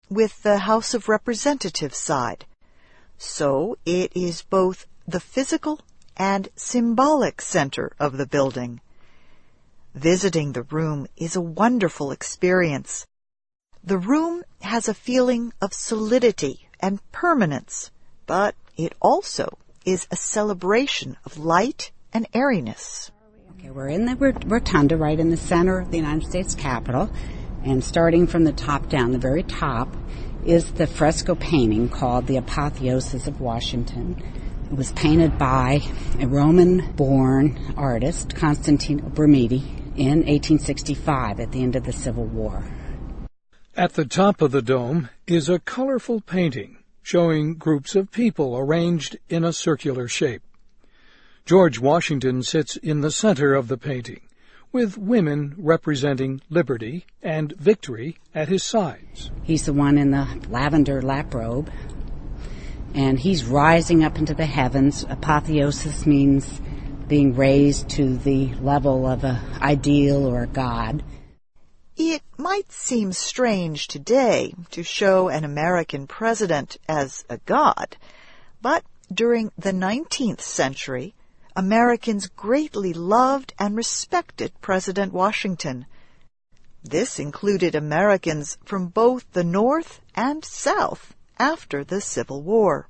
with the House of Representatives side. So it is both the physical and symbolic center of the building. Visiting the room is a wonderful experience. The room has a feeling of solidity and permanence, but it also is a celebration of light and airiness. Okay, we're in the rotunda right in the center of the United States Capitol, and starting from the top down, the very top, is the fresco painting called The Apotheosis of Washington. It was painted by a Roman-born artist, Constantino Brumidi, in 1865 at the end of the Civil War. At the top of the dome is a colorful painting showing groups of people arranged in a circular shape. George Washington sits in the center of the painting, with women representing liberty and victory at his sides. He's the one in the lavender lap robe, and he's rising up into the heavens. Apotheosis means being raised to the level of an ideal or a god. It might seem strange today to show an American president as a god, but during the 19th century, Americans greatly loved and respected President Washington. This included Americans from both the North and South after the Civil War.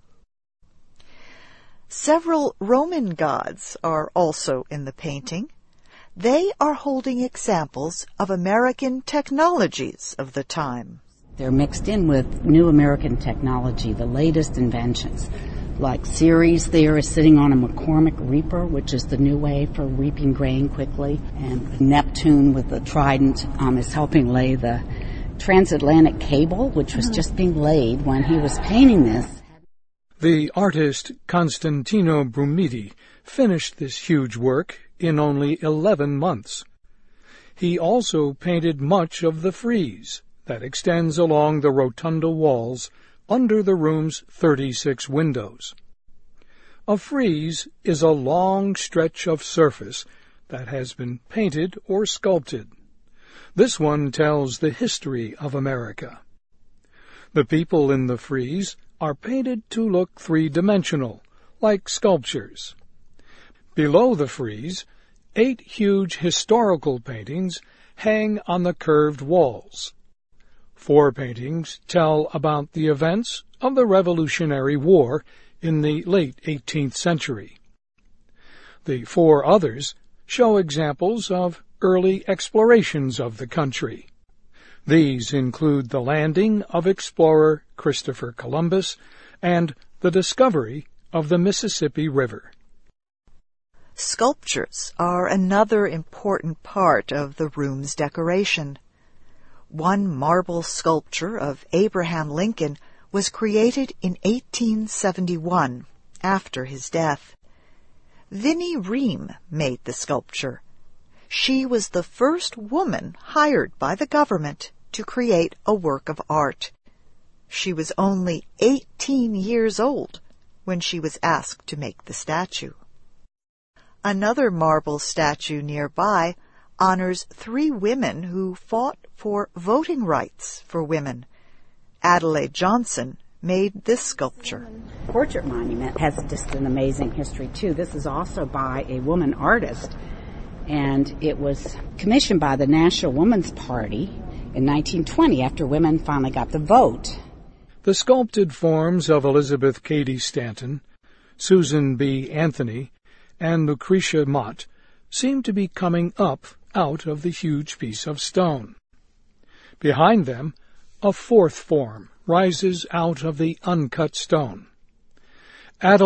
Several Roman gods are also in the painting. They are holding examples of American technologies of the time. They're mixed in with new American technology, the latest inventions. Like Ceres there is sitting on a McCormick reaper, which is the new way for reaping grain quickly. And Neptune with the trident is helping lay the transatlantic cable, which was just being laid when he was painting this. The artist Constantino Brumidi finished this huge work in only 11 months. He also painted much of the frieze that extends along the rotunda walls under the room's 36 windows. A frieze is a long stretch of surface that has been painted or sculpted. This one tells the history of America. The people in the frieze are painted to look three-dimensional, like sculptures. Below the frieze, 8 huge historical paintings hang on the curved walls. 4 paintings tell about the events of the Revolutionary War in the late 18th century. The 4 others show examples of early explorations of the country. These include the landing of explorer Christopher Columbus and the discovery of the Mississippi River. Sculptures are another important part of the room's decoration. One marble sculpture of Abraham Lincoln was created in 1871, after his death. Vinnie Ream made the sculpture. She was the first woman hired by the government to create a work of art. She was only 18 years old when she was asked to make the statue. Another marble statue nearby honors 3 women who fought for voting rights for women. Adelaide Johnson made this sculpture. Portrait monument has just an amazing history, too. This is also by a woman artist, and it was commissioned by the National Woman's Party in 1920 after women finally got the vote. The sculpted forms of Elizabeth Cady Stanton, Susan B. Anthony, and Lucretia Mott seem to be coming up out of the huge piece of stone. Behind them, a 4th form rises out of the uncut stone.